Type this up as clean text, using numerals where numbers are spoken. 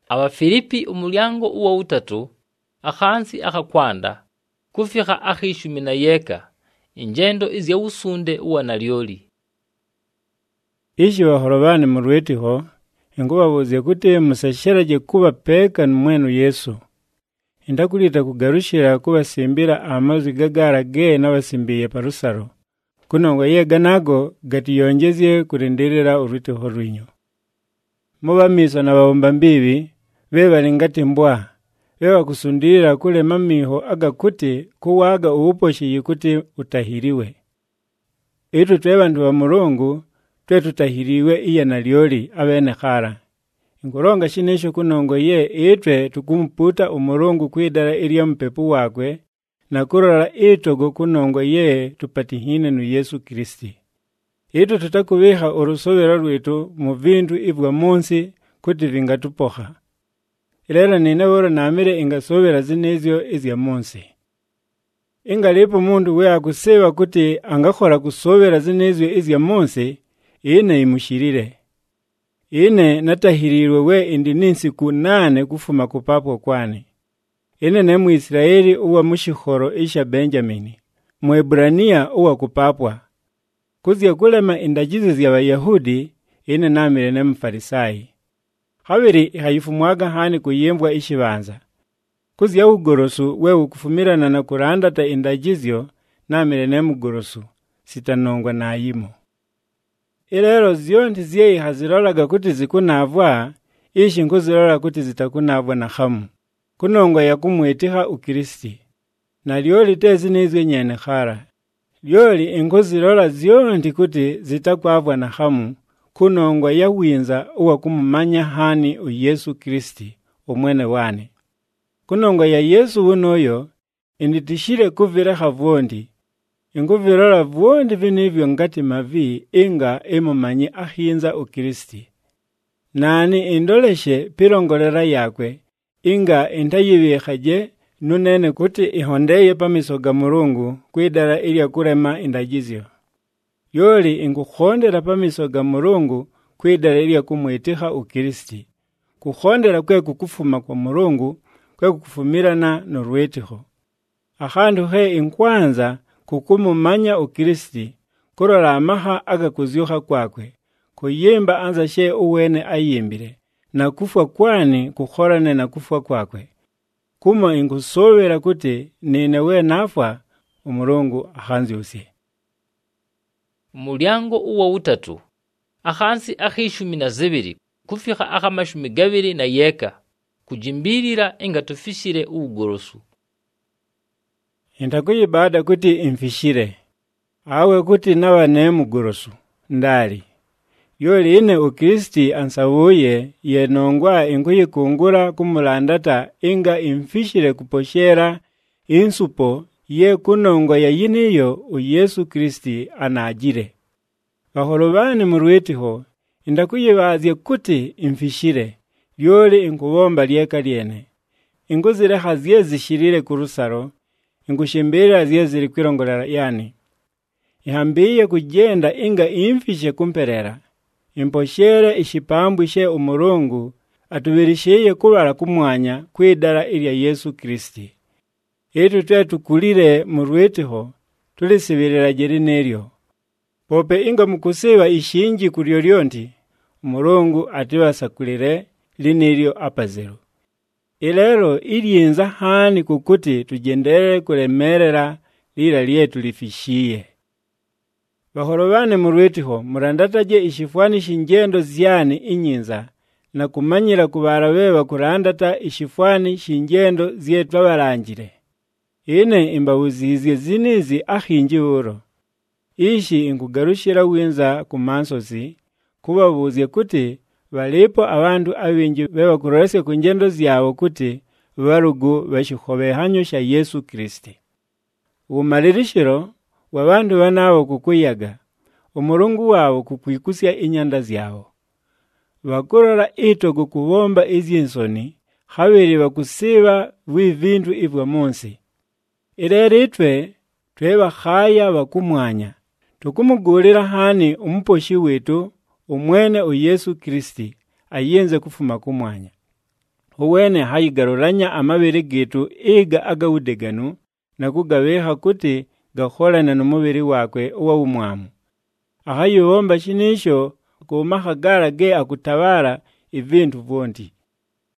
Abafilipi umulyango uwa utatu akhansi akhakwanda kufika akhishumi na yeka injendo izya usunde uwa nalyoli. Ishi bahorobane murwetiho ingubabuze kuti musashiraje kuba peka n'umwenu Yesu. Indakulita kugarushira kubasimbira amazi gagarage n'abasimbiye parusaro. Kunongo yega nago gatiyongezye kurindirira urwitiho rwinyo. Muba miso na babomba mbibi bebali ngati mbwa. Beba kusundira kule mamiho agakuti kuwaga ubuposhi yikuti utahiriwe. Itu twebantu wa Mulungu twe tutahiriwe iya nalyoli abene khara. Ingoronga shinesho kunongo ye itwe tukumputa umulungu kwidara ilya mpepu wakwe na kurora itogo kunongo ye tupatihine nu Yesu Kristi. Ito tutakubiha urusobera rwitu mu bintu ibwa munsi kuti vingatupoha. Ilera ninabora namire ingasobera zinezyo izya munsi. Ingalipo mundu we akuseba kuti angakora kusobera zinezyo izya munsi, ine imushirire. Ine natahirirwe we indi ninsiku 8 kufuma kupapwa kwane. Ine ne Muisraeli uwa mushihoro isha Benjamini. Muebrania uwa kupapwa. Kuzya kulema indajizi zya Bayahudi, ine namire ne Mfarisai. Habiri hayifumwaga hani kuyembwa ishibanza. Kuzya ugorosu we ukufumirana na kurandata indajizyo namire ne mugorosu sitanongwa na ayimo. Ilero zionti zyeyi hazirolaga kuti zikunavwa, ishi nkuzirola kuti zitakunavwa na hamu. Kunongwa ya kumwetiha ukristi. Na lioli tezi nizwe nyene khara. Lioli inkuzirola zionti kuti zitakwavwa na hamu. Kunongwa ya winza uwa kumumanya hani u Yesu Kristi, umwene wane. Kunongwa ya Yesu unoyo, inditishire kuvira havondi. Inguvirola vuondi vinivyo ngati mavi inga imumanyi ahinza ukristi. Nani indoleshe pirongolera yakwe, inga intayibihaje nunene kuti ihondeye pamisoga Mulungu kwidara ilya kurema indajizyo. Yoli ingukhondera pamisoga Mulungu kwidara ilya kumwetiha ukristi. Kukhondera kwe kukufuma kwa Mulungu kwe kukufumirana norwetiho. Akhandu he inkwanza kukumumanya ukristi, kurora amaha agakuzyuha kwakwe, kuyimba anza she uwene ayimbire, na kufwa kwani kukhorane na kufwa kwakwe. Kuma ingusobera kuti nine we nafwa, Umulungu akhanzyusye. Mulyango uwa utatu akhansi akhishumi na zibiri kufika akhamashumi gabiri na yeka kujimbirira inga tufishire ugorosu. Intakuyibada kuti imfishire. Awe kuti nawa ne mugorosu. Ndali. Yoli ine ukristi ansavuye yenongwa inkuyikungura kumulandata inga imfishire kuposhera insupo ye kunongwa ya yiniyo u Yesu Kristi anajire. Bahorobani murwetiho indakuyibazye kuti imfishire. Yoli inkubomba lyeka lyene. Inguzire hazie zishirire kurusaro. Ingushimbira ziye ziri kwirongolera yani. Ihambiye kugenda inga imfishe kumperera. Imposhere ishipambwishe Umulungu atubirishiye kubara kumwanya kwidara ilya Yesu Kristi. Itu tukulire murwetiho tulisibirira jeri neryo. Pope inga mukusiba ishinji kuryolyonti Umulungu atibasakulire lineryo apazero. Ilero ilinza hani kukuti tugendere kulemerera lila lyetu lifishiye. Bahorobane murwetiho murandataje ishifwani shinjendo zyani inyinza na kumanyira kubara beba kurandata ishifwani shinjendo zyetu abarangire. Ine imbawuzizye zinizi ahinji uro. Ishi inkugarushira winza kumansozi kubabuzye kuti balipo abandu abinji beba kurorese ku njendo zyawo kuti barugu bashihobe hanyusha Yesu Kristi. Umalirishiro wabandu banabo kukuyaga, Umulungu wabo kukwikusya inyanda zyawo. Bakurora itogo kubomba izinsoni, habiri bakusiba bw'ibintu ibwa munsi. Irere itwe tweba khaya bakumwanya, tukumugulira hani umuposhi wetu umwene u Yesu Kristi ayenze kufuma kumwanya. uwene hayigarulanya amabiri gitu iga agawudeganu na kugabeha kuti gakholana n'umubiri wakwe uwawumwamu. Ahayuwomba shinisho kumahagala ge akutabala ivintu vonti.